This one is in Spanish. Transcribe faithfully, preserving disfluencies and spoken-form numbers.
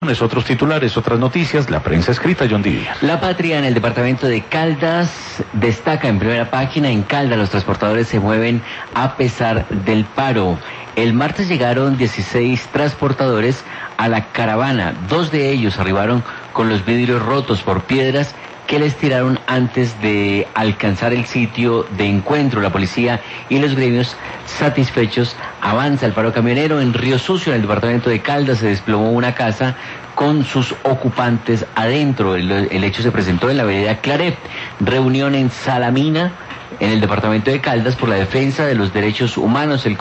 Otros titulares, otras noticias, la prensa escrita, John Díaz. La Patria en el departamento de Caldas destaca en primera página: en Caldas los transportadores se mueven a pesar del paro. El martes llegaron dieciséis transportadores a la caravana. Dos de ellos arribaron con los vidrios rotos por piedras que les tiraron antes de alcanzar el sitio de encuentro. La policía y los gremios satisfechos. Avanza el paro camionero. En Río Sucio, en el departamento de Caldas, se desplomó una casa con sus ocupantes adentro. El, el hecho se presentó en la vereda Claret. Reunión en Salamina, en el departamento de Caldas, por la defensa de los derechos humanos. El